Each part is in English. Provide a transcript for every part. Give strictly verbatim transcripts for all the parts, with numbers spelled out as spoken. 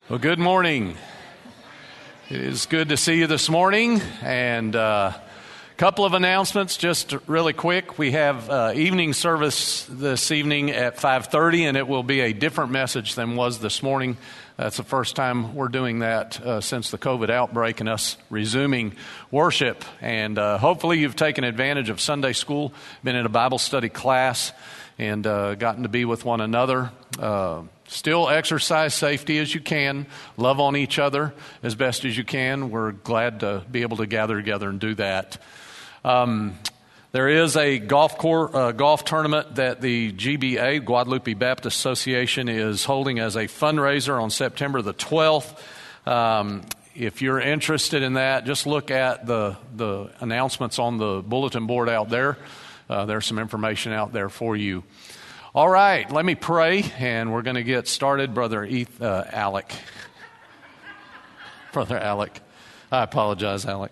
Well, good morning. It is good to see you this morning, and a uh, couple of announcements just really quick. We have uh, evening service this evening at five thirty, and it will be a different message than was this morning. That's the first time we're doing that uh, since the COVID outbreak and us resuming worship. And uh, hopefully you've taken advantage of Sunday school, been in a Bible study class, and uh, gotten to be with one another. Uh, Still exercise safety as you can. Love on each other as best as you can. We're glad to be able to gather together and do that. Um, there is a golf court, uh, golf tournament that the G B A, Guadalupe Baptist Association, is holding as a fundraiser on September the twelfth. Um, if you're interested in that, just look at the, the announcements on the bulletin board out there. Uh, there's some information out there for you. All right, let me pray, and we're going to get started. Brother Eth, uh, Alec. Brother Alec. I apologize, Alec.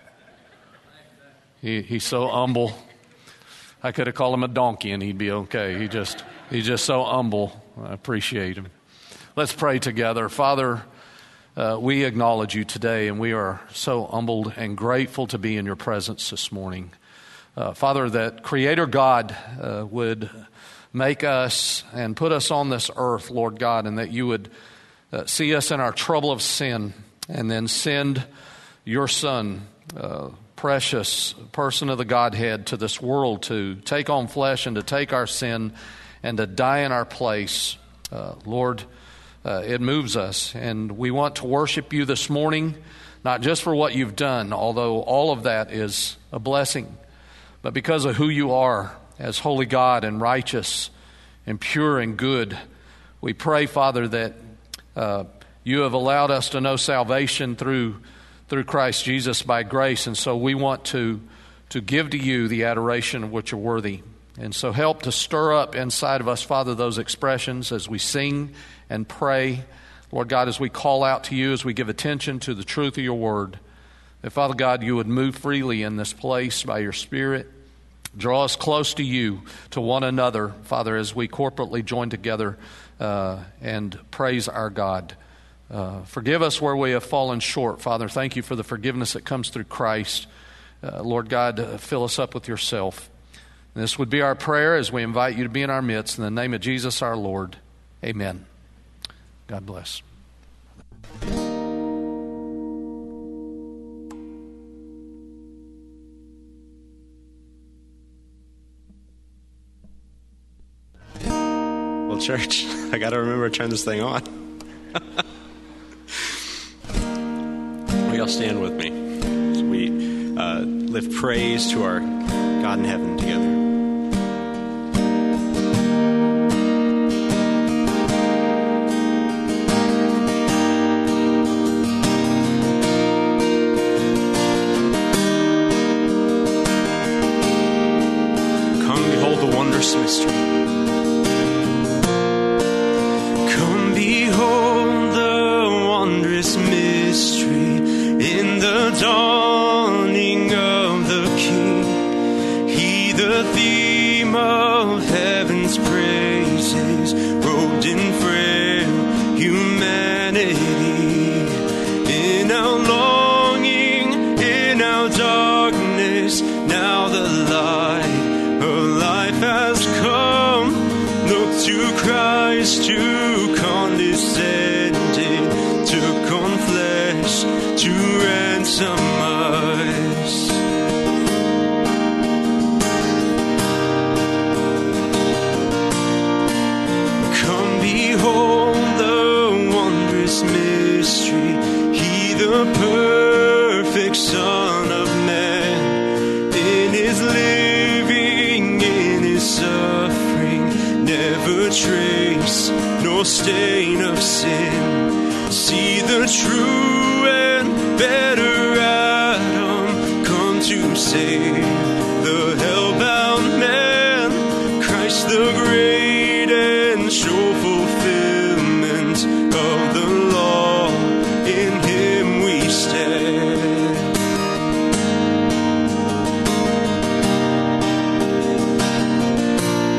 He, he's so humble. I could have called him a donkey, and he'd be okay. He just He's just so humble. I appreciate him. Let's pray together. Father, uh, we acknowledge you today, and we are so humbled and grateful to be in your presence this morning. Uh, Father, that Creator God uh, would make us and put us on this earth, Lord God, and that you would uh, see us in our trouble of sin and then send your Son, uh, precious person of the Godhead, to this world to take on flesh and to take our sin and to die in our place. Uh, Lord, uh, it moves us, and we want to worship you this morning, not just for what you've done, although all of that is a blessing, but because of who you are as holy God and righteous and pure and good. We pray, Father, that uh, you have allowed us to know salvation through through Christ Jesus by grace, and so we want to to give to you the adoration of which you're worthy. And so help to stir up inside of us, Father, those expressions as we sing and pray. Lord God, as we call out to you, as we give attention to the truth of your word, that, Father God, you would move freely in this place by your Spirit. Draw us close to you, to one another, Father, as we corporately join together uh, and praise our God. Uh, forgive us where we have fallen short, Father. Thank you for the forgiveness that comes through Christ. Uh, Lord God, uh, fill us up with yourself. And this would be our prayer as we invite you to be in our midst. In the name of Jesus our Lord, amen. God bless. Well, church, I got to remember to turn this thing on. Will y'all stand with me as we uh, lift praise to our God in heaven together. Come behold the wondrous mystery. Dawning of the King, he the theme of heaven's praises, robed in frail humanity. In our longing, in our darkness, now the light of life has come. Look to Christ who condescended, took on flesh to ransom us. Come behold the wondrous mystery, he the perfect Son of Man. In his living, in his suffering, never trace nor stain of sin. See the true and better Adam come to save the hell-bound man. Christ the great and sure fulfillment of the law, in him we stand.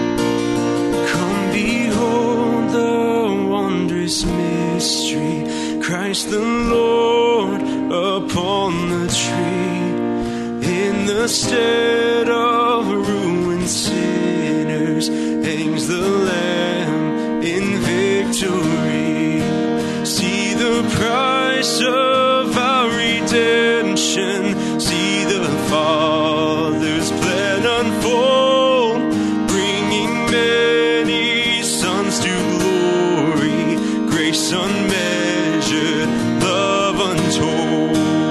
Come behold the wondrous mystery, Christ the Lord upon the tree. In the stead of ruined sinners hangs the Lamb in victory. See the price of our redemption. See the Father's plan unfold, bringing many sons to glory. Grace unmeasured, love untold.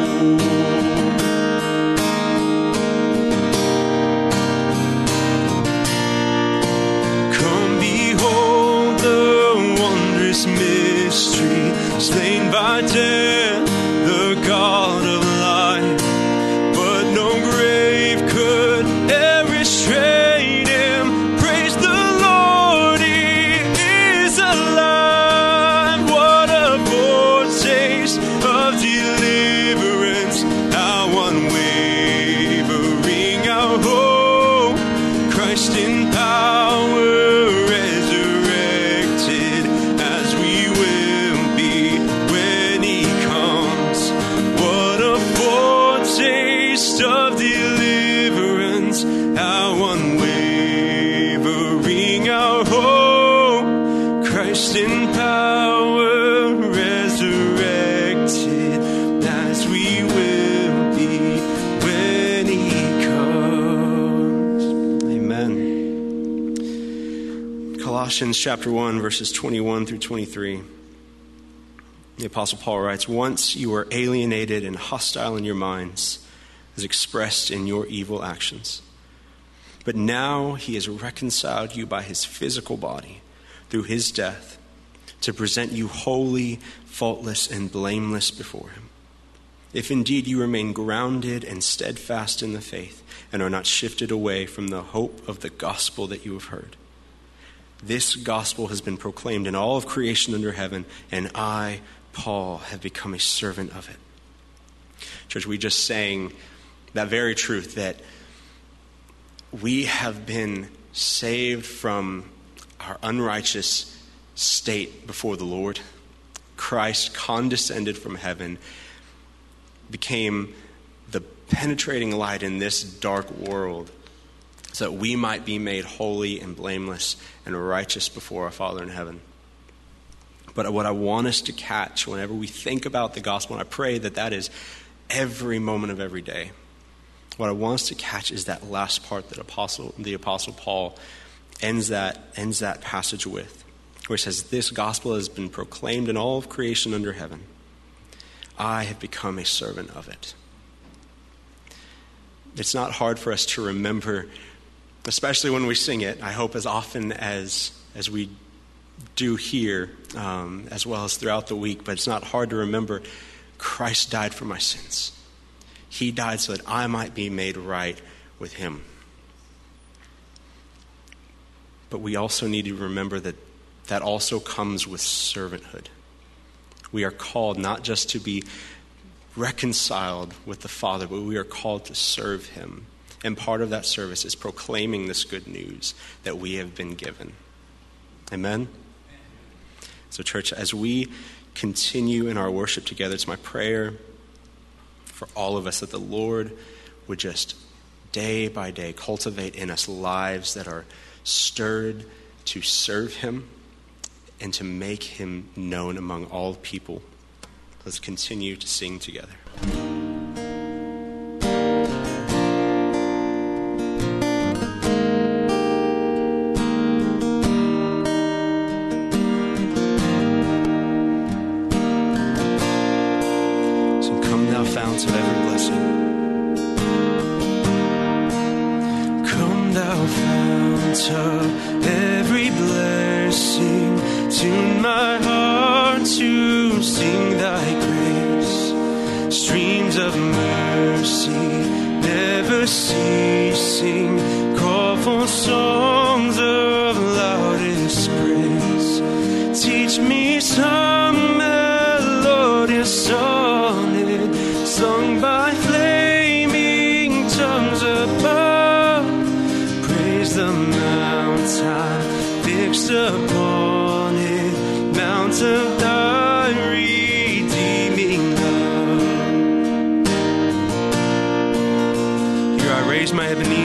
Mystery, slain by death, the God of life, but no grave could ever restrain him. Praise the Lord, he is alive. What a foretaste of deliverance, how unwavering our hope. Christ in power, of deliverance, how unwavering our hope. Christ in power, resurrected, as we will be when he comes. Amen. Colossians chapter one, verses twenty-one through twenty-three. The Apostle Paul writes, "Once you were alienated and hostile in your minds, as expressed in your evil actions. But now he has reconciled you by his physical body through his death to present you holy, faultless, and blameless before him. If indeed you remain grounded and steadfast in the faith and are not shifted away from the hope of the gospel that you have heard. This gospel has been proclaimed in all of creation under heaven, and I, Paul, have become a servant of it." Church, we just sang that very truth, that we have been saved from our unrighteous state before the Lord. Christ condescended from heaven, became the penetrating light in this dark world so that we might be made holy and blameless and righteous before our Father in heaven. But what I want us to catch whenever we think about the gospel, and I pray that that is every moment of every day, what I want us to catch is that last part that Apostle, the Apostle Paul ends that, ends that passage with, where it says, "This gospel has been proclaimed in all of creation under heaven. I have become a servant of it." It's not hard for us to remember, especially when we sing it, I hope as often as, as we do here, um, as well as throughout the week, but it's not hard to remember Christ died for my sins. He died so that I might be made right with him. But we also need to remember that that also comes with servanthood. We are called not just to be reconciled with the Father, but we are called to serve him. And part of that service is proclaiming this good news that we have been given. Amen? So church, as we continue in our worship together, it's my prayer for all of us that the Lord would just day by day cultivate in us lives that are stirred to serve him and to make him known among all people. Let's continue to sing together. Fount of every blessing. Come thou fount of every blessing, tune my heart to sing thy grace. Streams of mercy never ceasing, call for songs of loudest praise. Teach me some melodious sonnet, sung by flaming tongues above. Praise the mount high, fixed upon it, mount of thy redemption.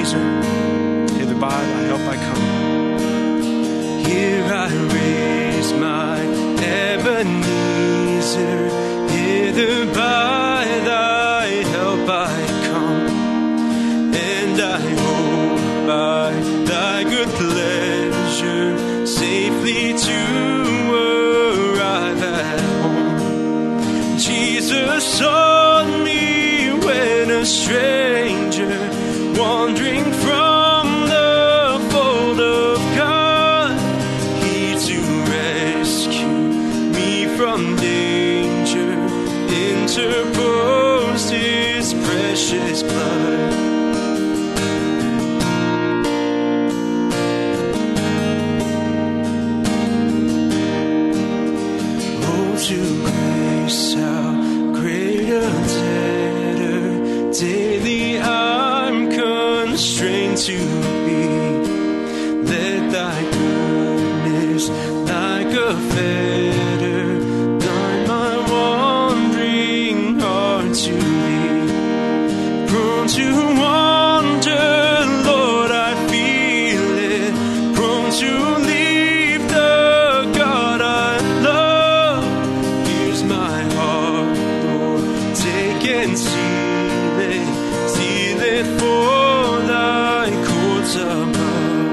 Ebenezer, hither by thy help I come. Here I raise my Ebenezer, hither by thy help I come. And I hope by thy good pleasure safely to arrive at home. Jesus sought me when a stranger, wandering from the fold of God, he to rescue me from danger interposed his precious blood. Oh, to grace, how great a debtor daily I'm constrained to be. Let thy goodness like a fetter bind my wandering heart to thee. Prone to wander, Lord, I feel it. Prone to leave the God I love. Here's my heart, Lord, take and seal it. Seal it for thy courts above.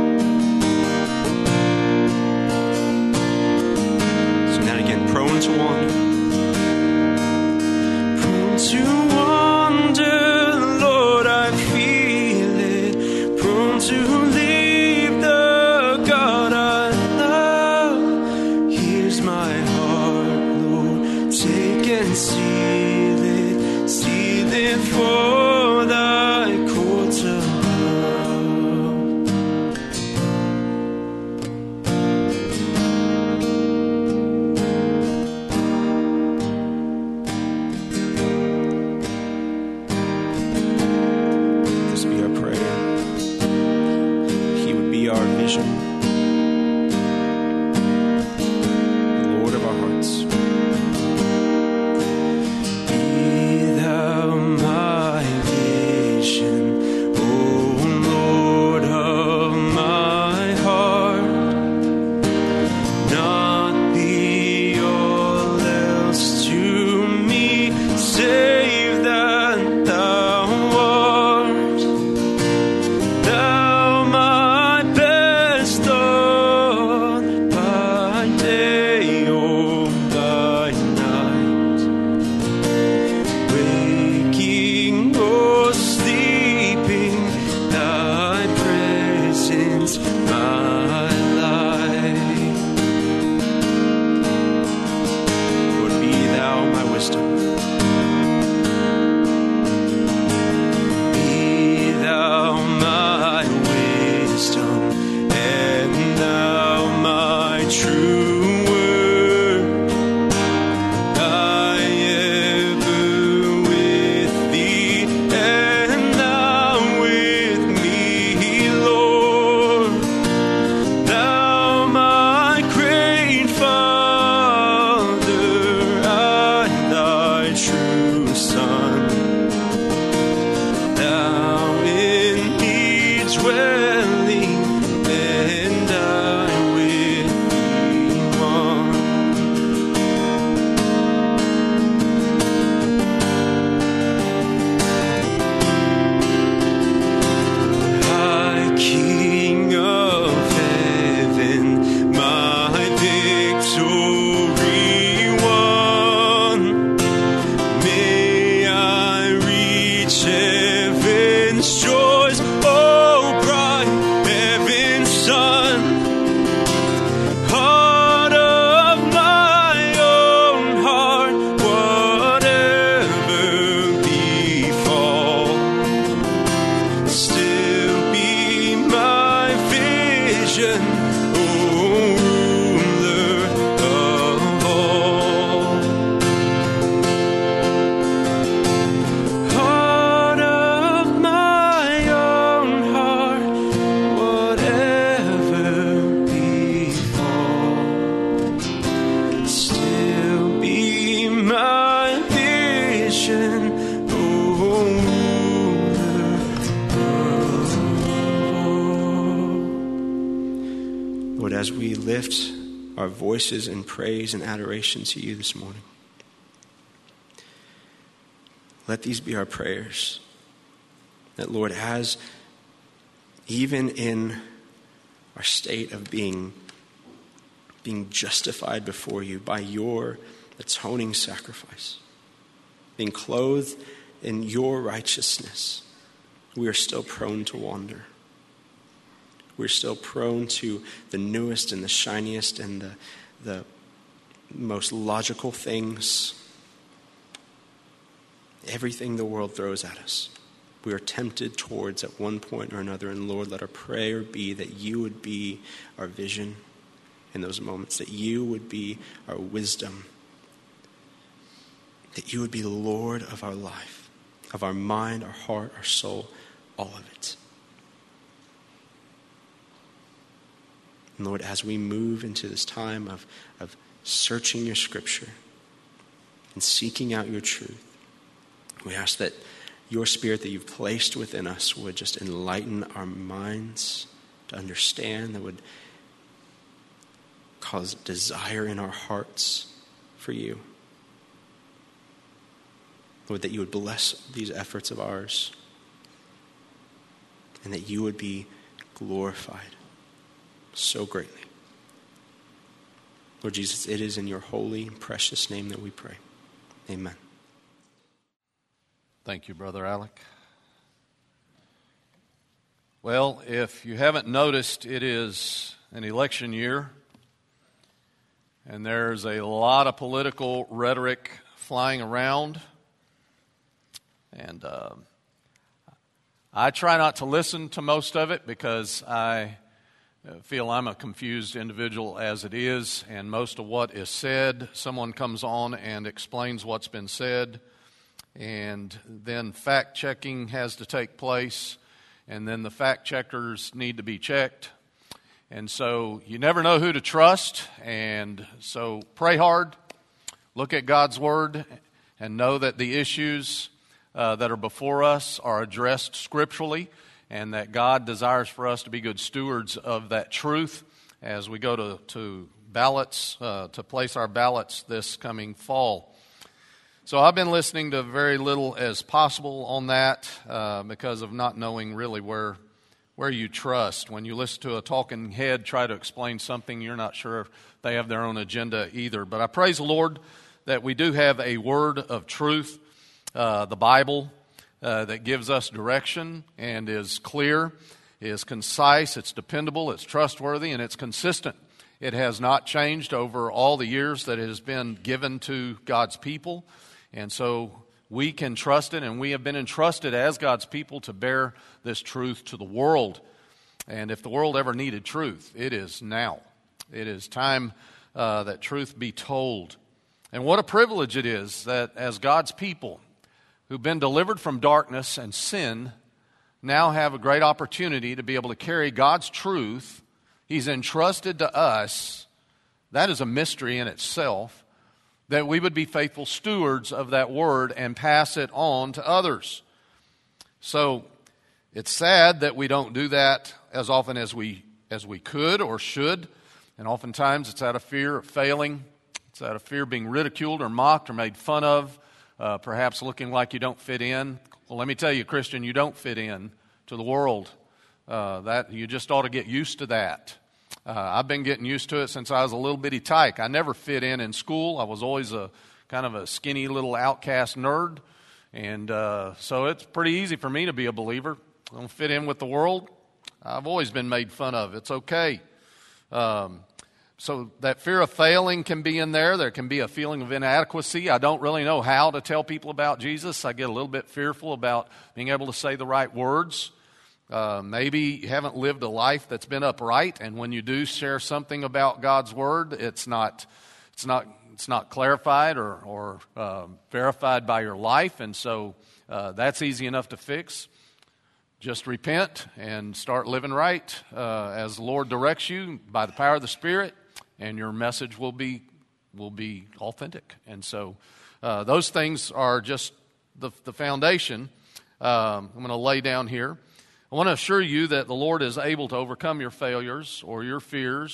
So now again, prone to wander. Prone to wander, Lord, I feel it. Prone to leave the God I love. Here's my heart, Lord, take and seal it. Seal it for thy courts above. This be our prayer. He would be our vision, Lord of our hearts. Be thou my vision, O Lord of my heart. Not be all else to me, save that thou art. Thou my best thought by day or by night. Waking or sleeping, thy presence my life. Lord, be thou my wisdom. Be thou my wisdom, and thou my true word. I ever with thee, and thou with me, Lord. Thou my great Father, I thy true as we lift our voices in praise and adoration to you this morning, let these be our prayers. That, Lord, as even in our state of being, being justified before you by your atoning sacrifice, being clothed in your righteousness, we are still prone to wander. We're still prone to the newest and the shiniest and the, the most logical things. Everything the world throws at us, we are tempted towards at one point or another. And Lord, let our prayer be that you would be our vision in those moments, that you would be our wisdom, that you would be the Lord of our life, of our mind, our heart, our soul, all of it. And Lord, as we move into this time of, of searching your scripture and seeking out your truth, we ask that your spirit that you've placed within us would just enlighten our minds to understand, that would cause desire in our hearts for you. Lord, that you would bless these efforts of ours and that you would be glorified so greatly. Lord Jesus, it is in your holy and precious name that we pray. Amen. Thank you, Brother Alec. Well, if you haven't noticed, it is an election year, and there's a lot of political rhetoric flying around. And uh, I try not to listen to most of it because I feel I'm a confused individual as it is, and most of what is said, someone comes on and explains what's been said, and then fact-checking has to take place, and then the fact-checkers need to be checked. And so you never know who to trust, and so pray hard, look at God's Word, and know that the issues uh, that are before us are addressed scripturally, and that God desires for us to be good stewards of that truth as we go to, to ballots, uh, to place our ballots this coming fall. So I've been listening to very little as possible on that uh, because of not knowing really where where you trust. When you listen to a talking head try to explain something, you're not sure if they have their own agenda either. But I praise the Lord that we do have a word of truth, uh, the Bible, uh, that gives us direction and is clear, is concise, it's dependable, it's trustworthy, and it's consistent. It has not changed over all the years that it has been given to God's people. And so we can trust it, and we have been entrusted as God's people to bear this truth to the world. And if the world ever needed truth, it is now. It is time uh, that truth be told. And what a privilege it is that as God's people who've been delivered from darkness and sin now have a great opportunity to be able to carry God's truth. He's entrusted to us. That is a mystery in itself, that we would be faithful stewards of that word and pass it on to others. So it's sad that we don't do that as often as we as we could or should, and oftentimes it's out of fear of failing. It's out of fear of being ridiculed or mocked or made fun of, uh, perhaps looking like you don't fit in. Well, let me tell you, Christian, you don't fit in to the world. Uh, that you just ought to get used to that. Uh, I've been getting used to it since I was a little bitty tyke. I never fit in in school. I was always a kind of a skinny little outcast nerd. And uh, so it's pretty easy for me to be a believer. I don't fit in with the world. I've always been made fun of. It's okay. Um, so that fear of failing can be in there. There can be a feeling of inadequacy. I don't really know how to tell people about Jesus. I get a little bit fearful about being able to say the right words. Uh, maybe you haven't lived a life that's been upright, and when you do share something about God's Word, it's not, it's not, it's not clarified or, or uh, verified by your life, and so uh, that's easy enough to fix. Just repent and start living right uh, as the Lord directs you by the power of the Spirit, and your message will be will be authentic. And so uh, those things are just the, the foundation. Um, I'm going to lay down here. I want to assure you that the Lord is able to overcome your failures or your fears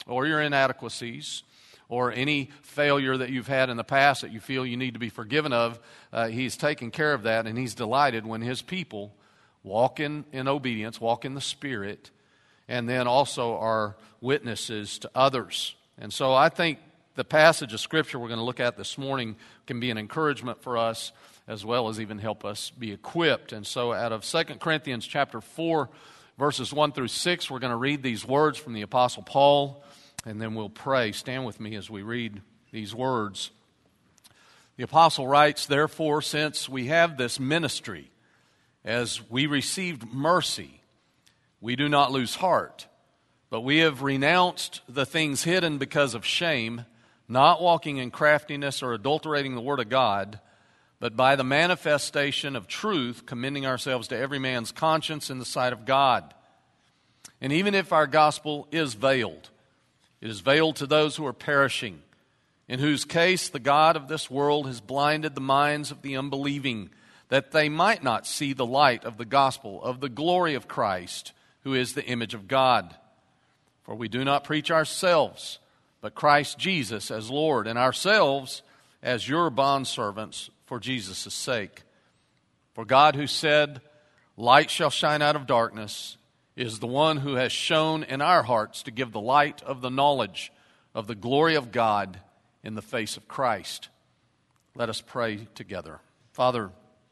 or your inadequacies or any failure that you've had in the past that you feel you need to be forgiven of, uh, He's taken care of that, and He's delighted when His people walk in, in obedience, walk in the Spirit, and then also are witnesses to others. And so I think the passage of Scripture we're going to look at this morning can be an encouragement for us as well as even help us be equipped. And so out of Second Corinthians chapter four, verses one through six, we're going to read these words from the Apostle Paul, and then we'll pray. Stand with me as we read these words. The Apostle writes, "Therefore, since we have this ministry, as we received mercy, we do not lose heart, but we have renounced the things hidden because of shame, not walking in craftiness or adulterating the word of God, but by the manifestation of truth, commending ourselves to every man's conscience in the sight of God. And even if our gospel is veiled, it is veiled to those who are perishing, in whose case the God of this world has blinded the minds of the unbelieving, that they might not see the light of the gospel of the glory of Christ, who is the image of God. For we do not preach ourselves, but Christ Jesus as Lord, and ourselves as your bondservants for Jesus' sake. For God, who said, 'Light shall shine out of darkness,' is the one who has shone in our hearts to give the light of the knowledge of the glory of God in the face of Christ." Let us pray together. Father,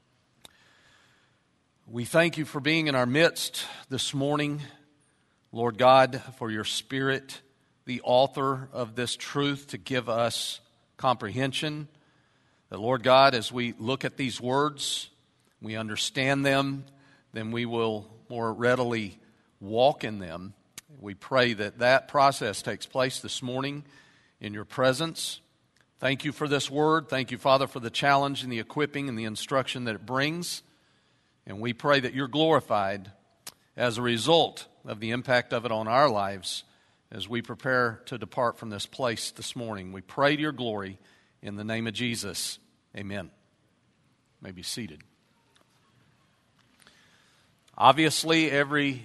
we thank you for being in our midst this morning. Lord God, for your Spirit, the author of this truth, to give us comprehension. That, Lord God, as we look at these words, we understand them, then we will more readily walk in them. We pray that that process takes place this morning in your presence. Thank you for this word. Thank you, Father, for the challenge and the equipping and the instruction that it brings. And we pray that you're glorified as a result of the impact of it on our lives as we prepare to depart from this place this morning. We pray to your glory in the name of Jesus. Amen. You may be seated. Obviously, every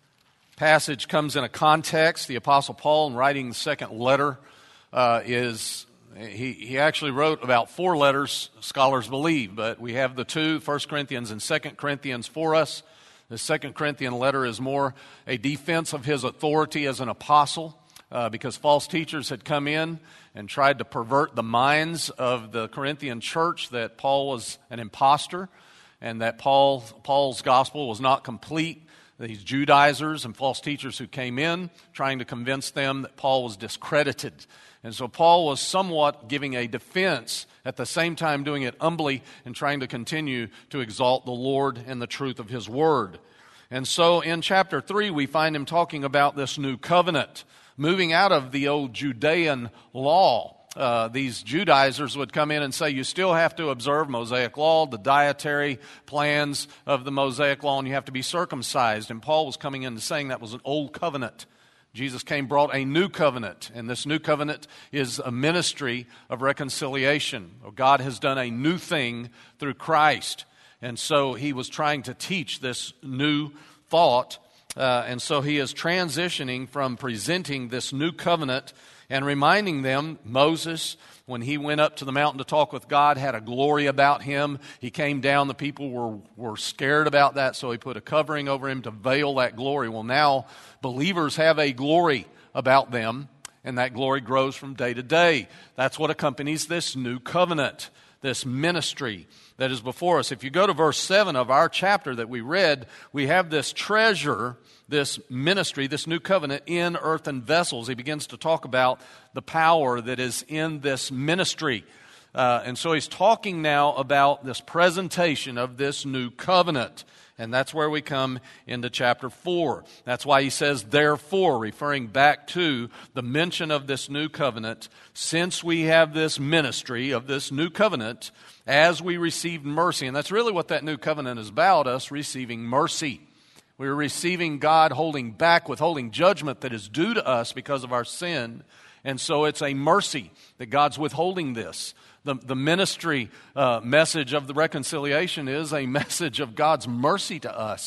passage comes in a context. The Apostle Paul, in writing the second letter, uh, is he, he actually wrote about four letters, scholars believe, but we have the two, First Corinthians and Second Corinthians, for us. The Second Corinthian letter is more a defense of his authority as an apostle, uh, because false teachers had come in and tried to pervert the minds of the Corinthian church that Paul was an imposter and that Paul Paul's gospel was not complete. These Judaizers and false teachers who came in trying to convince them that Paul was discredited. And so Paul was somewhat giving a defense, at the same time doing it humbly and trying to continue to exalt the Lord and the truth of his word. And so in chapter three, we find him talking about this new covenant, moving out of the old Judean law. Uh, these Judaizers would come in and say, you still have to observe Mosaic law, the dietary plans of the Mosaic law, and you have to be circumcised. And Paul was coming in and saying that was an old covenant. Jesus came, brought a new covenant, and this new covenant is a ministry of reconciliation. God has done a new thing through Christ. And so he was trying to teach this new thought, uh, and so he is transitioning from presenting this new covenant and reminding them, Moses, when he went up to the mountain to talk with God, had a glory about him. He came down, the people were, were scared about that, so he put a covering over him to veil that glory. Well, now believers have a glory about them, and that glory grows from day to day. That's what accompanies this new covenant, this ministry that is before us. If you go to verse seven of our chapter that we read, we have this treasure, this ministry, this new covenant in earthen vessels. He begins to talk about the power that is in this ministry. Uh, and so he's talking now about this presentation of this new covenant. And that's where we come into chapter four. That's why he says, therefore, referring back to the mention of this new covenant, since we have this ministry of this new covenant, as we received mercy. And that's really what that new covenant is about, us receiving mercy. We're receiving God holding back, withholding judgment that is due to us because of our sin. And so it's a mercy that God's withholding this. The, the ministry uh, message of the reconciliation is a message of God's mercy to us.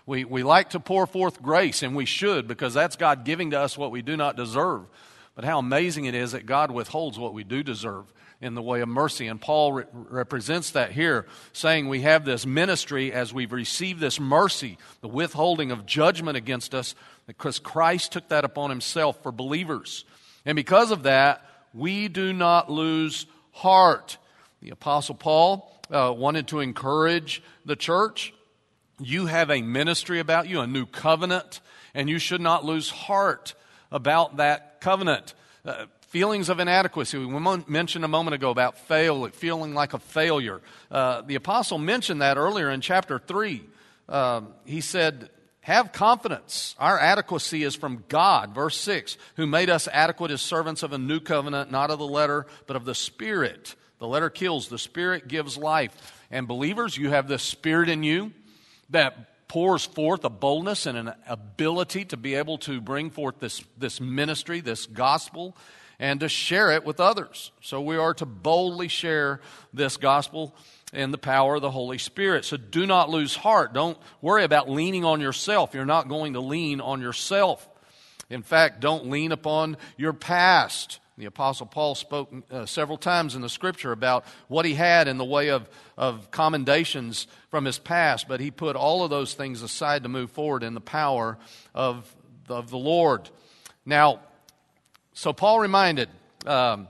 We, we like to pour forth grace, and we should, because that's God giving to us what we do not deserve. But how amazing it is that God withholds what we do deserve in the way of mercy. And Paul re- represents that here, saying we have this ministry as we've received this mercy, the withholding of judgment against us, because Christ took that upon himself for believers. And because of that, we do not lose heart. The Apostle Paul uh, wanted to encourage the church. You have a ministry about you, a new covenant, and you should not lose heart about that covenant. Uh, feelings of inadequacy. We mentioned a moment ago about fail, feeling like a failure. Uh, the apostle mentioned that earlier in chapter three. Um, he said, have confidence. Our adequacy is from God. Verse six, who made us adequate as servants of a new covenant, not of the letter, but of the Spirit. The letter kills, the Spirit gives life. And believers, you have the Spirit in you that pours forth a boldness and an ability to be able to bring forth this, this ministry, this gospel, and to share it with others. So we are to boldly share this gospel in the power of the Holy Spirit. So do not lose heart. Don't worry about leaning on yourself. You're not going to lean on yourself. In fact, don't lean upon your past. The Apostle Paul spoke uh, several times in the Scripture about what he had in the way of, of commendations from his past, but he put all of those things aside to move forward in the power of, of the Lord. Now, so Paul reminded, um,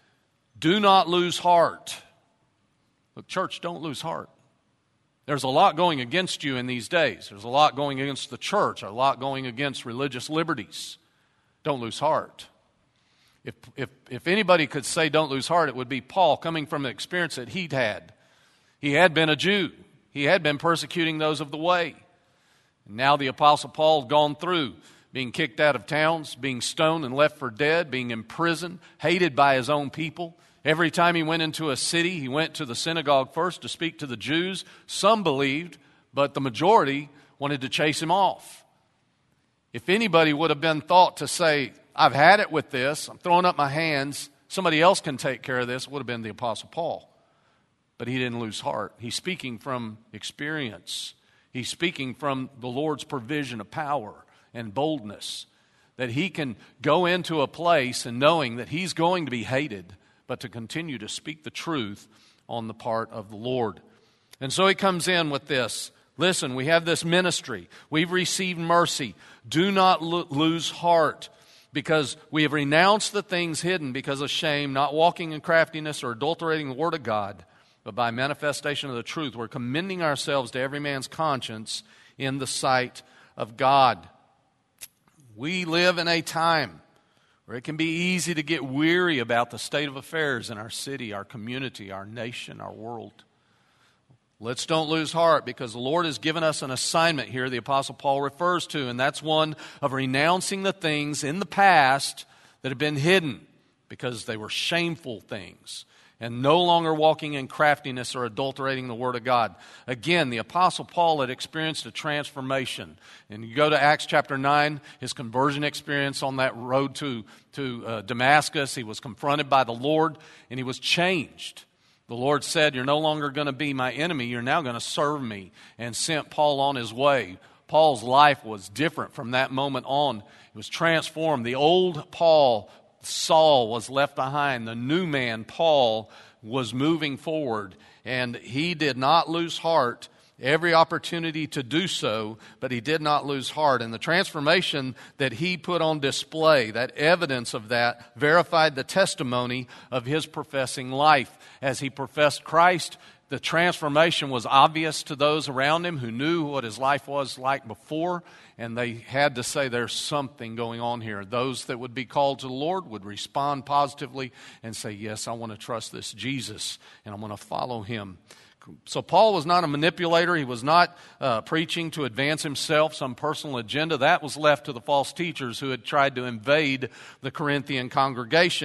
do not lose heart. Look, church, don't lose heart. There's a lot going against you in these days. There's a lot going against the church, a lot going against religious liberties. Don't lose heart. If, if, if anybody could say don't lose heart, it would be Paul, coming from the experience that he'd had. He had been a Jew. He had been persecuting those of the way. And now the Apostle Paul had gone through being kicked out of towns, being stoned and left for dead, being imprisoned, hated by his own people. Every time he went into a city, he went to the synagogue first to speak to the Jews. Some believed, but the majority wanted to chase him off. If anybody would have been thought to say, I've had it with this, I'm throwing up my hands, somebody else can take care of this, it would have been the Apostle Paul. But he didn't lose heart. He's speaking from experience. He's speaking from the Lord's provision of power and boldness, that he can go into a place and knowing that he's going to be hated, but to continue to speak the truth on the part of the Lord. And so he comes in with this. Listen, we have this ministry. We've received mercy. Do not lo- lose heart, because we have renounced the things hidden because of shame, not walking in craftiness or adulterating the word of God, but by manifestation of the truth, we're commending ourselves to every man's conscience in the sight of God. We live in a time where it can be easy to get weary about the state of affairs in our city, our community, our nation, our world. Let's don't lose heart, because the Lord has given us an assignment here the Apostle Paul refers to, and that's one of renouncing the things in the past that have been hidden because they were shameful things, and no longer walking in craftiness or adulterating the Word of God. Again, the Apostle Paul had experienced a transformation. And you go to Acts chapter nine, his conversion experience on that road to, to uh, Damascus. He was confronted by the Lord, and he was changed. The Lord said, you're no longer going to be my enemy, you're now going to serve me, and sent Paul on his way. Paul's life was different from that moment on. It was transformed. The old Paul, Saul, was left behind. The new man, Paul, was moving forward, and he did not lose heart. Every opportunity to do so, but he did not lose heart. And the transformation that he put on display, that evidence of that, verified the testimony of his professing life. As he professed Christ, the transformation was obvious to those around him who knew what his life was like before, and they had to say there's something going on here. Those that would be called to the Lord would respond positively and say, yes, I want to trust this Jesus, and I'm going to follow him. So Paul was not a manipulator. He was not uh, preaching to advance himself, some personal agenda. That was left to the false teachers who had tried to invade the Corinthian congregation.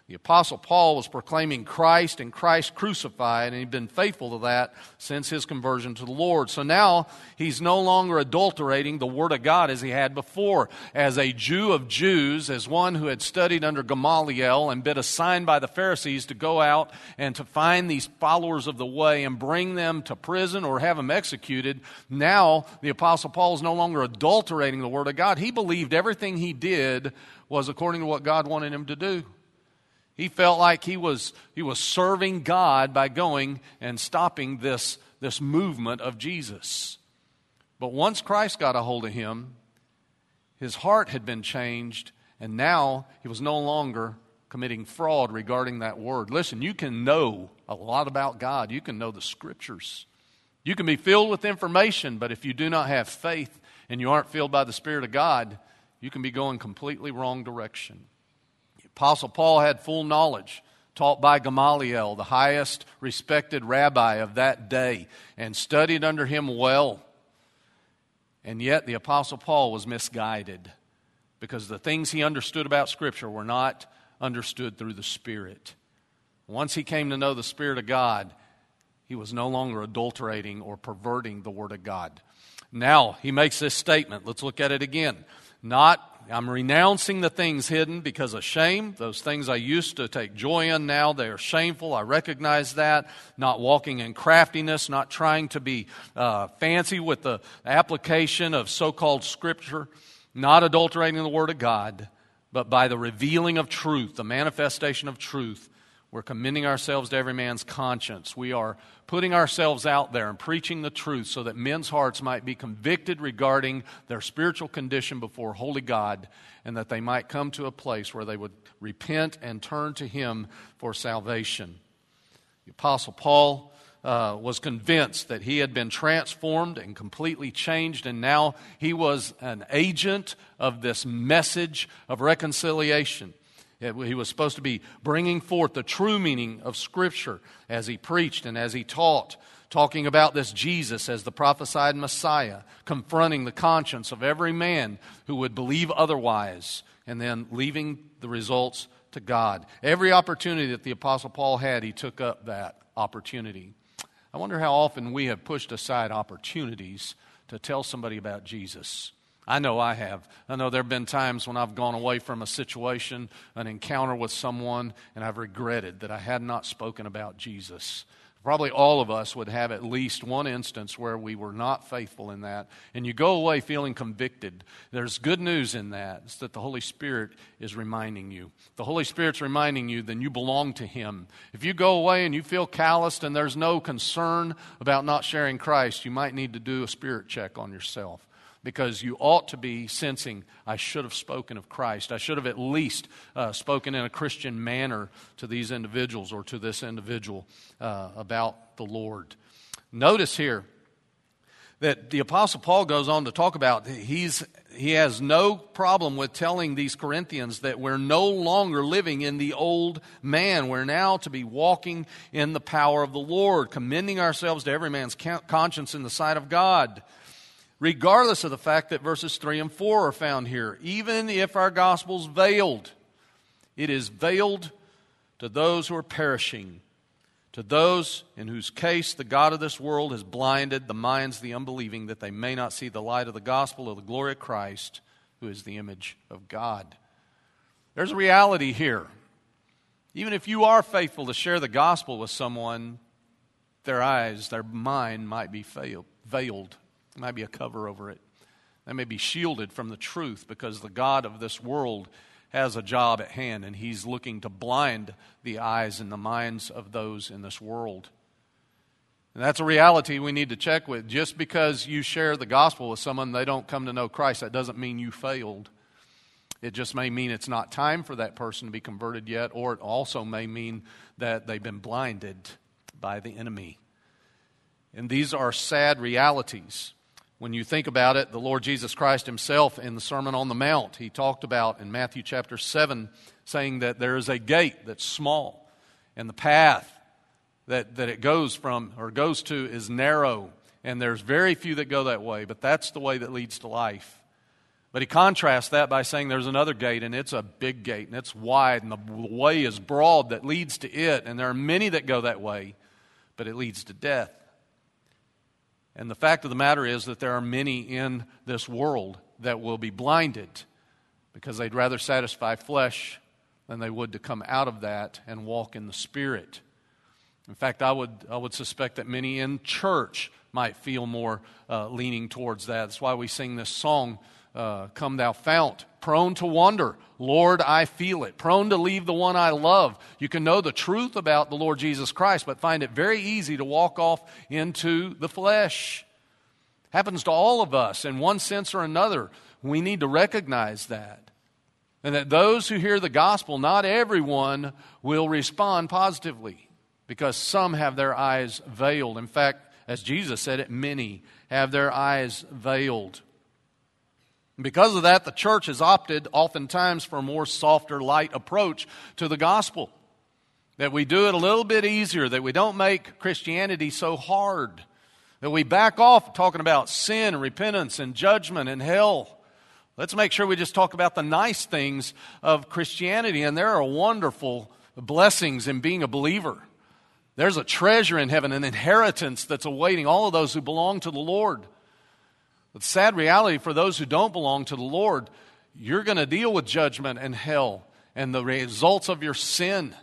The Apostle Paul was proclaiming Christ and Christ crucified, and he'd been faithful to that since his conversion to the Lord. So now he's no longer adulterating the Word of God as he had before. As a Jew of Jews, as one who had studied under Gamaliel and been assigned by the Pharisees to go out and to find these followers of the way and bring them to prison or have them executed, now the Apostle Paul is no longer adulterating the Word of God. He believed everything he did was according to what God wanted him to do. He felt like he was he was serving God by going and stopping this, this movement of Jesus. But once Christ got a hold of him, his heart had been changed, and now he was no longer committing fraud regarding that word. Listen, you can know a lot about God. You can know the Scriptures. You can be filled with information, but if you do not have faith and you aren't filled by the Spirit of God, you can be going completely wrong direction. Apostle Paul had full knowledge, taught by Gamaliel, the highest respected rabbi of that day, and studied under him well. And yet the Apostle Paul was misguided because the things he understood about Scripture were not understood through the Spirit. Once he came to know the Spirit of God, he was no longer adulterating or perverting the Word of God. Now he makes this statement. Let's look at it again. Not I'm renouncing the things hidden because of shame. Those things I used to take joy in, now they are shameful. I recognize that. Not walking in craftiness, not trying to be uh, fancy with the application of so-called Scripture, not adulterating the Word of God, but by the revealing of truth, the manifestation of truth, we're commending ourselves to every man's conscience. We are putting ourselves out there and preaching the truth so that men's hearts might be convicted regarding their spiritual condition before holy God, and that they might come to a place where they would repent and turn to Him for salvation. The Apostle Paul uh, was convinced that he had been transformed and completely changed, and now he was an agent of this message of reconciliation. He was supposed to be bringing forth the true meaning of Scripture as he preached and as he taught, talking about this Jesus as the prophesied Messiah, confronting the conscience of every man who would believe otherwise, and then leaving the results to God. Every opportunity that the Apostle Paul had, he took up that opportunity. I wonder how often we have pushed aside opportunities to tell somebody about Jesus. I know I have. I know there have been times when I've gone away from a situation, an encounter with someone, and I've regretted that I had not spoken about Jesus. Probably all of us would have at least one instance where we were not faithful in that, and you go away feeling convicted. There's good news in that. It's that the Holy Spirit is reminding you. If the Holy Spirit's reminding you, then you belong to Him. If you go away and you feel calloused and there's no concern about not sharing Christ, you might need to do a spirit check on yourself. Because you ought to be sensing, I should have spoken of Christ. I should have at least uh, spoken in a Christian manner to these individuals or to this individual uh, about the Lord. Notice here that the Apostle Paul goes on to talk about, he's he has no problem with telling these Corinthians that we're no longer living in the old man. We're now to be walking in the power of the Lord, commending ourselves to every man's conscience in the sight of God. Regardless of the fact that verses three and four are found here. Even if our gospel's veiled, it is veiled to those who are perishing, to those in whose case the God of this world has blinded the minds of the unbelieving, that they may not see the light of the gospel of the glory of Christ, who is the image of God. There's a reality here. Even if you are faithful to share the gospel with someone, their eyes, their mind might be veiled. There might be a cover over it. They may be shielded from the truth because the God of this world has a job at hand, and He's looking to blind the eyes and the minds of those in this world. And that's a reality we need to check with. Just because you share the gospel with someone, they don't come to know Christ, that doesn't mean you failed. It just may mean it's not time for that person to be converted yet, or it also may mean that they've been blinded by the enemy. And these are sad realities. When you think about it, the Lord Jesus Christ Himself in the Sermon on the Mount, He talked about in Matthew chapter seven, saying that there is a gate that's small, and the path that, that it goes from or goes to is narrow, and there's very few that go that way, but that's the way that leads to life. But he contrasts that by saying there's another gate, and it's a big gate, and it's wide, and the way is broad that leads to it, and there are many that go that way, but it leads to death. And the fact of the matter is that there are many in this world that will be blinded because they'd rather satisfy flesh than they would to come out of that and walk in the Spirit. In fact, I would I would suspect that many in church might feel more uh, leaning towards that. That's why we sing this song, uh, Come Thou Fount. Prone to wonder, Lord, I feel it. Prone to leave the one I love. You can know the truth about the Lord Jesus Christ, but find it very easy to walk off into the flesh. Happens to all of us in one sense or another. We need to recognize that. And that those who hear the gospel, not everyone will respond positively, because some have their eyes veiled. In fact, as Jesus said it, many have their eyes veiled. Because of that, the church has opted oftentimes for a more softer, light approach to the gospel. That we do it a little bit easier, that we don't make Christianity so hard. That we back off talking about sin and repentance and judgment and hell. Let's make sure we just talk about the nice things of Christianity. And there are wonderful blessings in being a believer. There's a treasure in heaven, an inheritance that's awaiting all of those who belong to the Lord. But the sad reality for those who don't belong to the Lord, you're going to deal with judgment and hell and the results of your sin.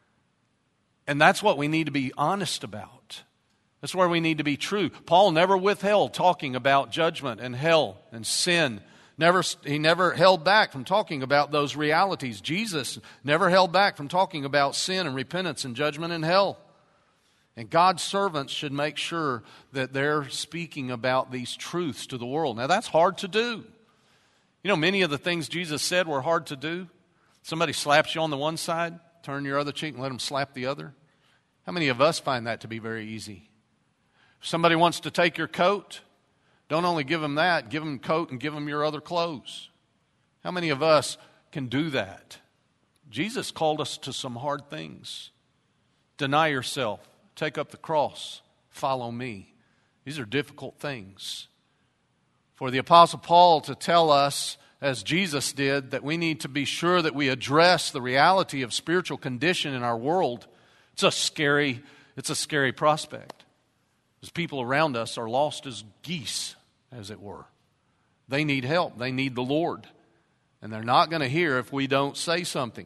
And that's what we need to be honest about. That's where we need to be true. Paul never withheld talking about judgment and hell and sin. Never, he never held back from talking about those realities. Jesus never held back from talking about sin and repentance and judgment and hell. And God's servants should make sure that they're speaking about these truths to the world. Now, that's hard to do. You know, many of the things Jesus said were hard to do. Somebody slaps you on the one side, turn your other cheek and let them slap the other. How many of us find that to be very easy? If somebody wants to take your coat, don't only give them that, give them coat and give them your other clothes. How many of us can do that? Jesus called us to some hard things. Deny yourself. Take up the cross, follow me. These are difficult things. For the Apostle Paul to tell us, as Jesus did, that we need to be sure that we address the reality of spiritual condition in our world, it's a scary, it's a scary prospect. As people around us are lost as geese, as it were. They need help. They need the Lord. And they're not going to hear if we don't say something.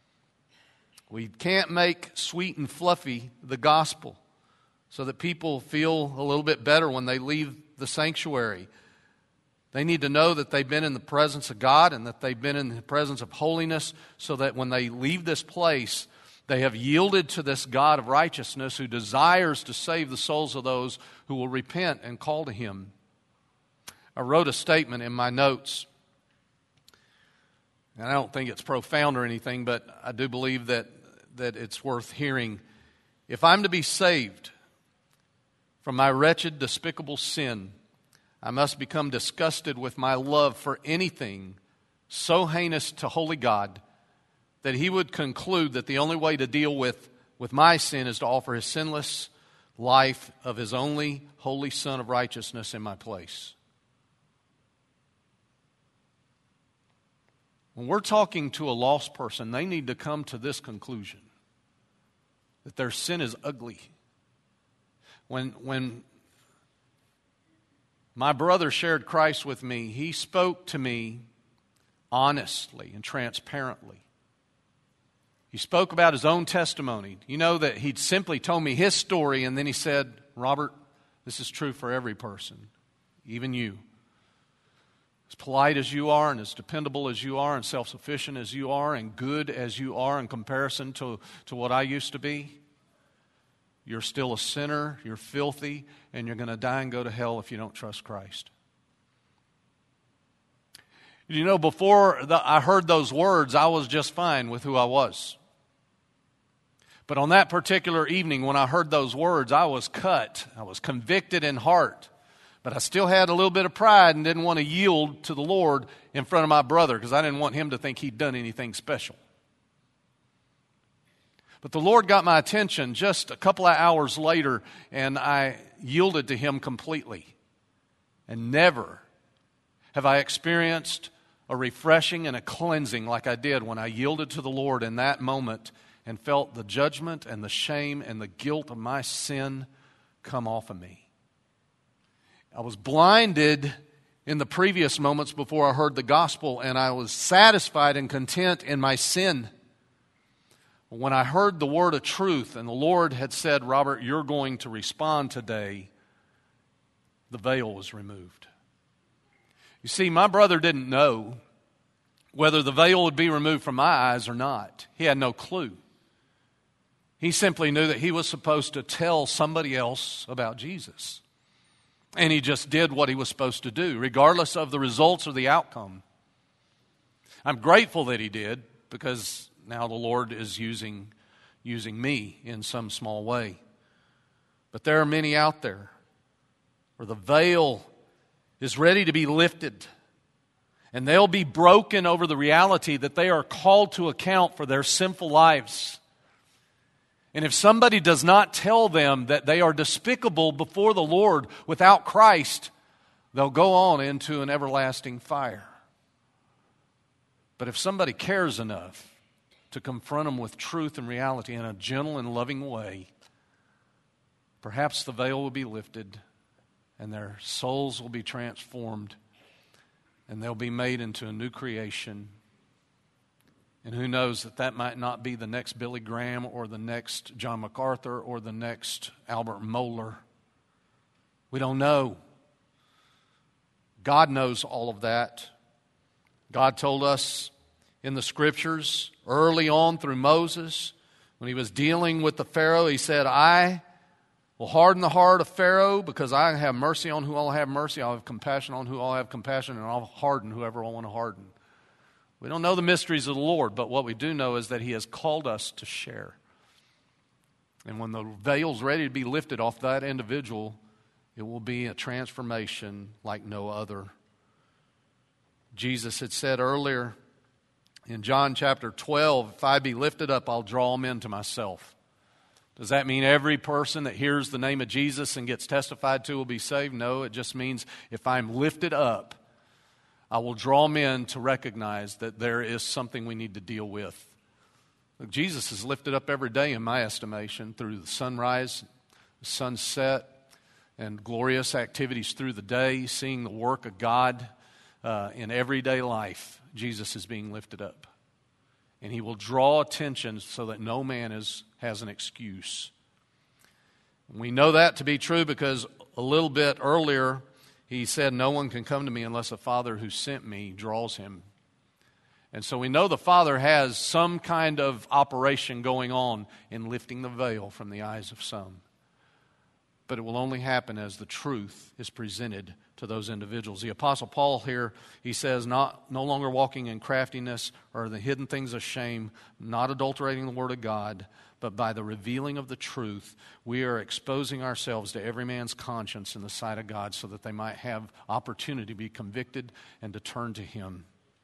We can't make sweet and fluffy the gospel so that people feel a little bit better when they leave the sanctuary. They need to know that they've been in the presence of God and that they've been in the presence of holiness, so that when they leave this place, they have yielded to this God of righteousness who desires to save the souls of those who will repent and call to Him. I wrote a statement in my notes. And I don't think it's profound or anything, but I do believe that, that it's worth hearing. If I'm to be saved from my wretched, despicable sin, I must become disgusted with my love for anything so heinous to holy God that He would conclude that the only way to deal with, with my sin is to offer His sinless life of His only holy Son of righteousness in my place. When we're talking to a lost person, they need to come to this conclusion, that their sin is ugly. When, when my brother shared Christ with me, he spoke to me honestly and transparently. He spoke about his own testimony. You know that he'd simply told me his story, and then he said, Robert, this is true for every person, even you. As polite as you are and as dependable as you are and self-sufficient as you are and good as you are in comparison to, to what I used to be, you're still a sinner, you're filthy, and you're going to die and go to hell if you don't trust Christ. You know, before the, I heard those words, I was just fine with who I was. But on that particular evening when I heard those words, I was cut. I was convicted in heart. But I still had a little bit of pride and didn't want to yield to the Lord in front of my brother because I didn't want him to think he'd done anything special. But the Lord got my attention just a couple of hours later, and I yielded to Him completely. And never have I experienced a refreshing and a cleansing like I did when I yielded to the Lord in that moment and felt the judgment and the shame and the guilt of my sin come off of me. I was blinded in the previous moments before I heard the gospel, and I was satisfied and content in my sin. When I heard the word of truth and the Lord had said, Robert, you're going to respond today, the veil was removed. You see, my brother didn't know whether the veil would be removed from my eyes or not. He had no clue. He simply knew that he was supposed to tell somebody else about Jesus. And he just did what he was supposed to do, regardless of the results or the outcome. I'm grateful that he did, because now the Lord is using, using me in some small way. But there are many out there where the veil is ready to be lifted, and they'll be broken over the reality that they are called to account for their sinful lives. And if somebody does not tell them that they are despicable before the Lord without Christ, they'll go on into an everlasting fire. But if somebody cares enough to confront them with truth and reality in a gentle and loving way, perhaps the veil will be lifted and their souls will be transformed and they'll be made into a new creation. And who knows that that might not be the next Billy Graham or the next John MacArthur or the next Albert Mohler. We don't know. God knows all of that. God told us in the Scriptures early on through Moses, when he was dealing with the Pharaoh, he said, I will harden the heart of Pharaoh because I have mercy on who I'll have mercy. I'll have compassion on who I'll have compassion, and I'll harden whoever I want to harden. We don't know the mysteries of the Lord, but what we do know is that he has called us to share. And when the veil's ready to be lifted off that individual, it will be a transformation like no other. Jesus had said earlier in John chapter twelve, if I be lifted up, I'll draw them into myself. Does that mean every person that hears the name of Jesus and gets testified to will be saved? No, it just means if I'm lifted up, I will draw men to recognize that there is something we need to deal with. Look, Jesus is lifted up every day in my estimation through the sunrise, the sunset, and glorious activities through the day, seeing the work of God uh, in everyday life. Jesus is being lifted up. And he will draw attention so that no man is, has an excuse. We know that to be true because a little bit earlier, he said, no one can come to me unless the Father who sent me draws him. And so we know the Father has some kind of operation going on in lifting the veil from the eyes of some. But it will only happen as the truth is presented to those individuals. The Apostle Paul here, he says, not no longer walking in craftiness or the hidden things of shame, not adulterating the Word of God, but by the revealing of the truth, we are exposing ourselves to every man's conscience in the sight of God so that they might have opportunity to be convicted and to turn to him.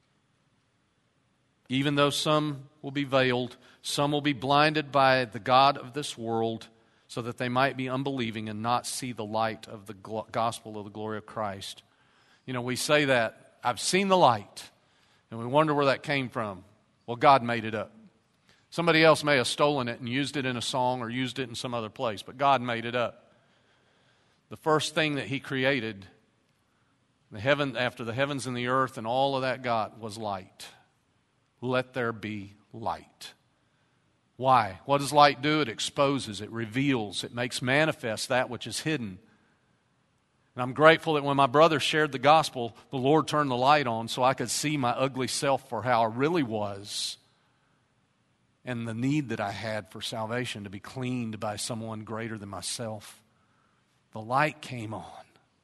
Even though some will be veiled, some will be blinded by the god of this world so that they might be unbelieving and not see the light of the gospel of the glory of Christ. You know, we say that, I've seen the light, and we wonder where that came from. Well, God made it up. Somebody else may have stolen it and used it in a song or used it in some other place, but God made it up. The first thing that he created, the heaven after the heavens and the earth and all of that got, was light. Let there be light. Why? What does light do? It exposes, it reveals, it makes manifest that which is hidden. And I'm grateful that when my brother shared the gospel, the Lord turned the light on so I could see my ugly self for how I really was. And the need that I had for salvation to be cleaned by someone greater than myself. The light came on.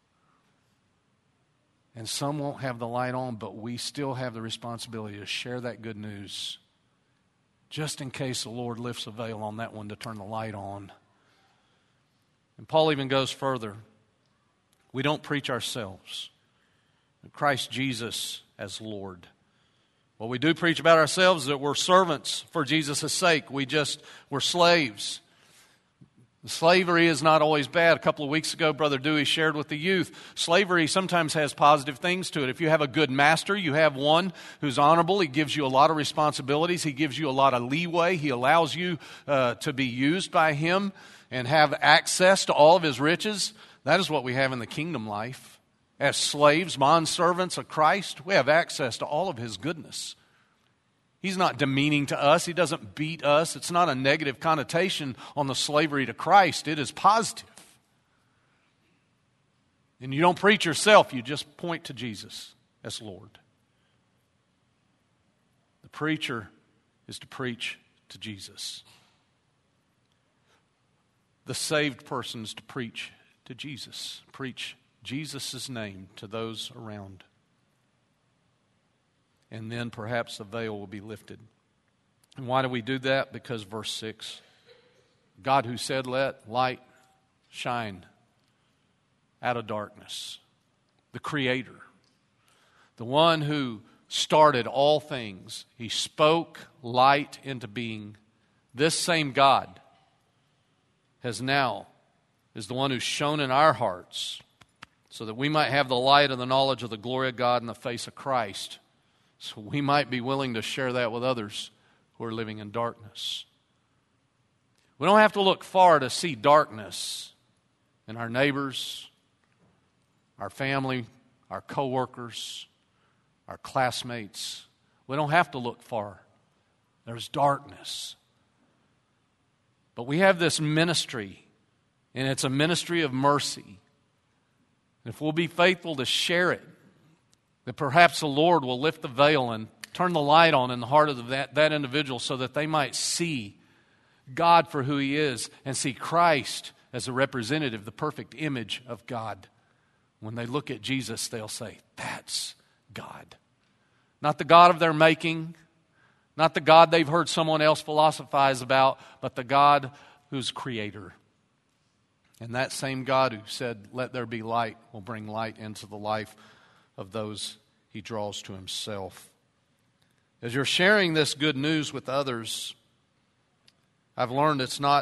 And some won't have the light on, but we still have the responsibility to share that good news. Just in case the Lord lifts a veil on that one to turn the light on. And Paul even goes further. We don't preach ourselves. Christ Jesus as Lord. What we do preach about ourselves is that we're servants for Jesus' sake. We just, we're slaves. Slavery is not always bad. A couple of weeks ago, Brother Dewey shared with the youth, slavery sometimes has positive things to it. If you have a good master, you have one who's honorable. He gives you a lot of responsibilities. He gives you a lot of leeway. He allows you uh, to be used by him and have access to all of his riches. That is what we have in the kingdom life. As slaves, bondservants of Christ, we have access to all of his goodness. He's not demeaning to us. He doesn't beat us. It's not a negative connotation on the slavery to Christ. It is positive. And you don't preach yourself. You just point to Jesus as Lord. The preacher is to preach to Jesus. The saved person is to preach to Jesus. Preach Jesus' name to those around. And then perhaps the veil will be lifted. And why do we do that? Because verse six, God who said, let light shine out of darkness, the Creator, the one who started all things, He spoke light into being. This same God has now, is the one who's shone in our hearts so that we might have the light of the knowledge of the glory of God in the face of Christ. So we might be willing to share that with others who are living in darkness. We don't have to look far to see darkness in our neighbors, our family, our coworkers, our classmates. We don't have to look far. There's darkness. But we have this ministry, and it's a ministry of mercy. And if we'll be faithful to share it, that perhaps the Lord will lift the veil and turn the light on in the heart of that, that individual so that they might see God for who He is and see Christ as a representative, the perfect image of God. When they look at Jesus, they'll say, that's God. Not the God of their making, not the God they've heard someone else philosophize about, but the God who's creator. And that same God who said, let there be light, will bring light into the life of those He draws to Himself. As you're sharing this good news with others, I've learned it's not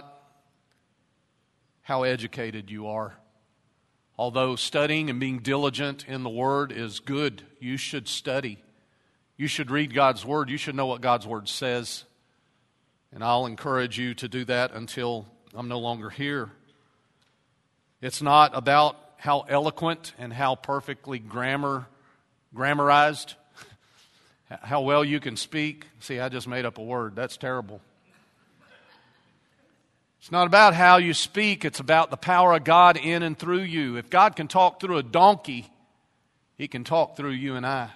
how educated you are. Although studying and being diligent in the Word is good, you should study. You should read God's Word. You should know what God's Word says. And I'll encourage you to do that until I'm no longer here. It's not about how eloquent and how perfectly grammar, grammarized, how well you can speak. See, I just made up a word. That's terrible. It's not about how you speak. It's about the power of God in and through you. If God can talk through a donkey, He can talk through you and I.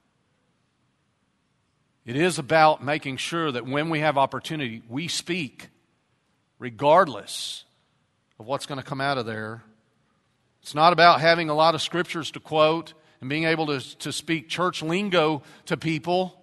It is about making sure that when we have opportunity, we speak regardless of what's going to come out of there. It's not about having a lot of scriptures to quote and being able to, to speak church lingo to people.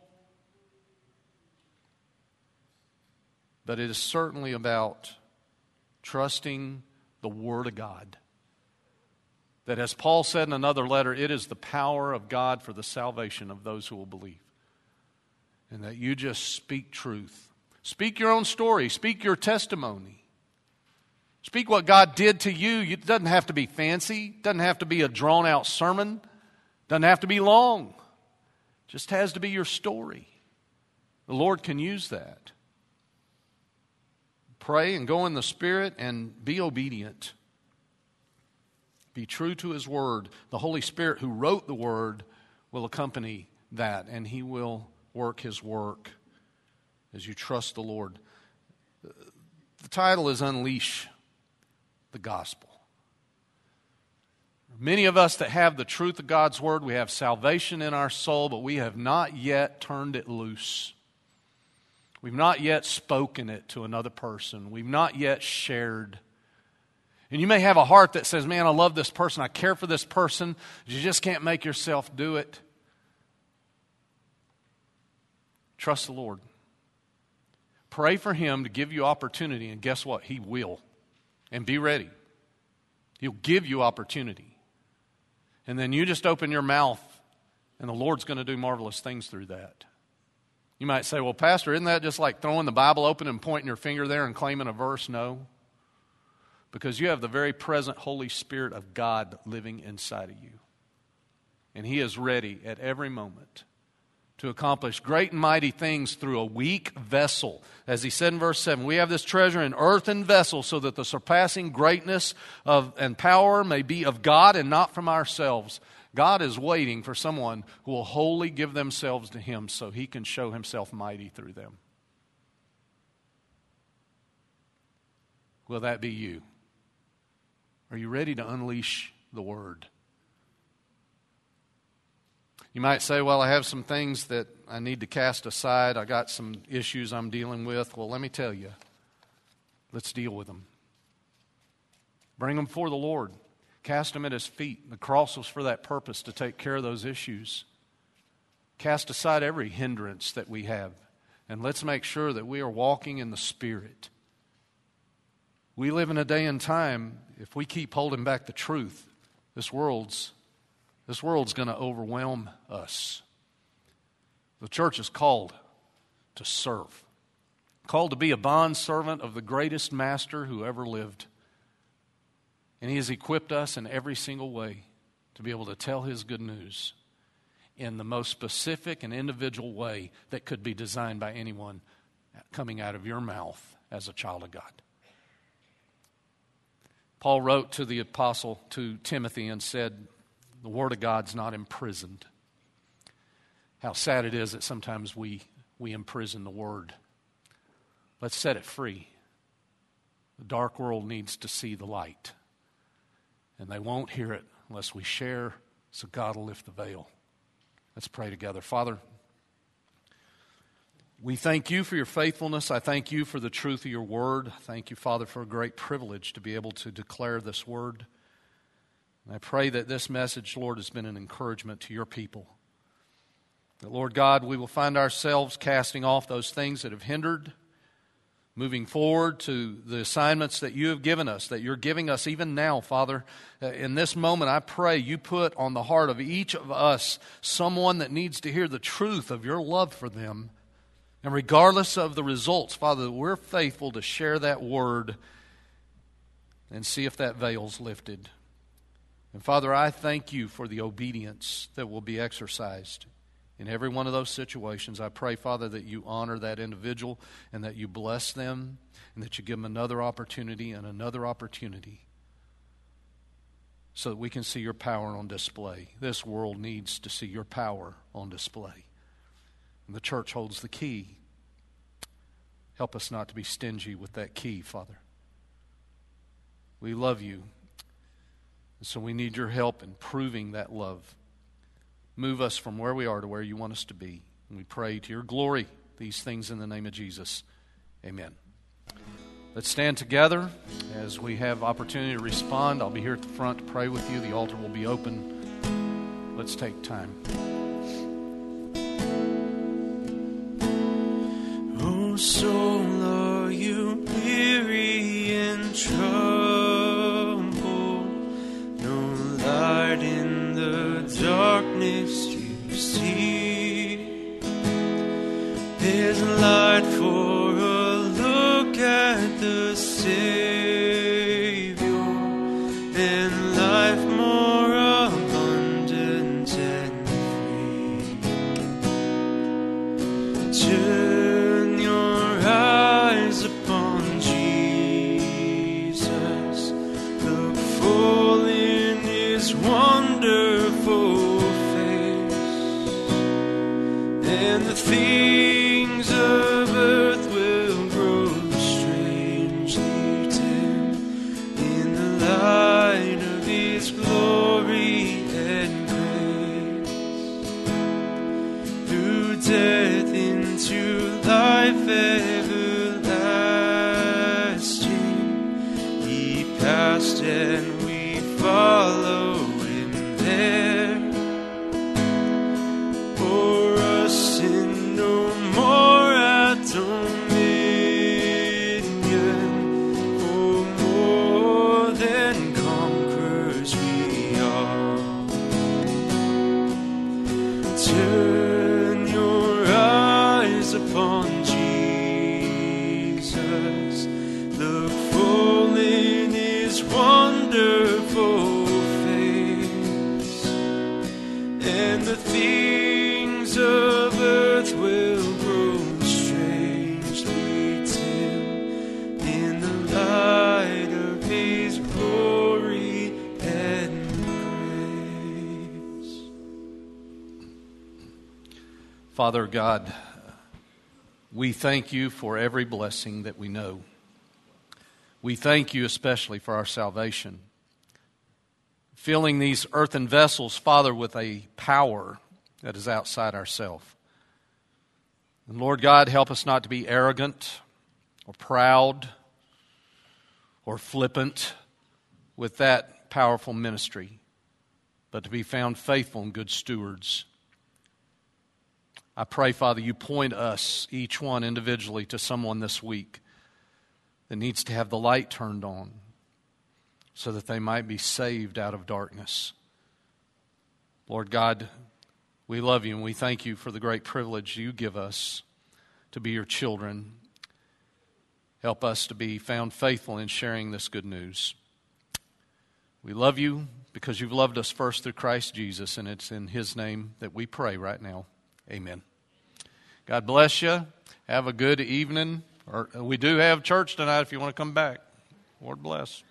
But it is certainly about trusting the Word of God. That as Paul said in another letter, it is the power of God for the salvation of those who will believe. And that you just speak truth. Speak your own story. Speak your testimony. Speak what God did to you. It doesn't have to be fancy. It doesn't have to be a drawn-out sermon. It doesn't have to be long. It just has to be your story. The Lord can use that. Pray and go in the Spirit and be obedient. Be true to His Word. The Holy Spirit who wrote the Word will accompany that, and He will work His work as you trust the Lord. The title is Unleash the Gospel. Many of us that have the truth of God's Word, we have salvation in our soul, but we have not yet turned it loose. We've not yet spoken it to another person. We've not yet shared. And you may have a heart that says, man, I love this person. I care for this person. You just can't make yourself do it. Trust the Lord. Pray for Him to give you opportunity, and guess what? He will. And be ready. He'll give you opportunity. And then you just open your mouth, and the Lord's going to do marvelous things through that. You might say, well, Pastor, isn't that just like throwing the Bible open and pointing your finger there and claiming a verse? No. because you have the very present Holy Spirit of God living inside of you. And He is ready at every moment to accomplish great and mighty things through a weak vessel. As He said in verse seven, we have this treasure in earthen vessels so that the surpassing greatness of and power may be of God and not from ourselves. God is waiting for someone who will wholly give themselves to Him so He can show Himself mighty through them. Will that be you? Are you ready to unleash the Word? You might say, well, I have some things that I need to cast aside. I got some issues I'm dealing with. Well, let me tell you, let's deal with them. Bring them before the Lord. Cast them at His feet. The cross was for that purpose, to take care of those issues. Cast aside every hindrance that we have, and let's make sure that we are walking in the Spirit. We live in a day and time, if we keep holding back the truth, this world's This world's going to overwhelm us. The church is called to serve, called to be a bondservant of the greatest master who ever lived. And He has equipped us in every single way to be able to tell His good news in the most specific and individual way that could be designed by anyone coming out of your mouth as a child of God. Paul wrote to the apostle, to Timothy, and said, the Word of God's not imprisoned. How sad it is that sometimes we, we imprison the Word. Let's set it free. The dark world needs to see the light. And they won't hear it unless we share, so God will lift the veil. Let's pray together. Father, we thank You for Your faithfulness. I thank You for the truth of Your Word. Thank You, Father, for a great privilege to be able to declare this Word. And I pray that this message, Lord, has been an encouragement to Your people. That, Lord God, we will find ourselves casting off those things that have hindered, moving forward to the assignments that You have given us, that You're giving us even now, Father. In this moment, I pray You put on the heart of each of us someone that needs to hear the truth of Your love for them. And regardless of the results, Father, we're faithful to share that word and see if that veil's lifted. And Father, I thank You for the obedience that will be exercised in every one of those situations. I pray, Father, that You honor that individual and that You bless them and that You give them another opportunity and another opportunity so that we can see Your power on display. This world needs to see Your power on display. And the church holds the key. Help us not to be stingy with that key, Father. We love You. And so we need Your help in proving that love. Move us from where we are to where You want us to be. And we pray to Your glory these things in the name of Jesus. Amen. Let's stand together as we have opportunity to respond. I'll be here at the front to pray with you. The altar will be open. Let's take time. Oh, soul, are you weary and troubled? No light in the darkness you see. There's light for a look at the Savior and life more abundant and free. Turn your eyes upon Jesus. Look full in His wonderful face, and the things of earth will grow strangely dim in the light of His glory and grace. Through death into life everlasting, He passed and we follow Him there. For us sin no more at dominion, for more than conquerors we Father God, we thank you for every blessing that we know. We thank you especially for our salvation. Filling these earthen vessels, Father, with a power that is outside ourselves. And Lord God, help us not to be arrogant or proud or flippant with that powerful ministry, but to be found faithful and good stewards. I pray, Father, you point us, each one individually, to someone this week that needs to have the light turned on so that they might be saved out of darkness. Lord God, we love you and we thank you for the great privilege you give us to be your children. Help us to be found faithful in sharing this good news. We love you because you've loved us first through Christ Jesus, and it's in his name that we pray right now. Amen. God bless you. Have a good evening. Or we do have church tonight if you want to come back. Lord bless.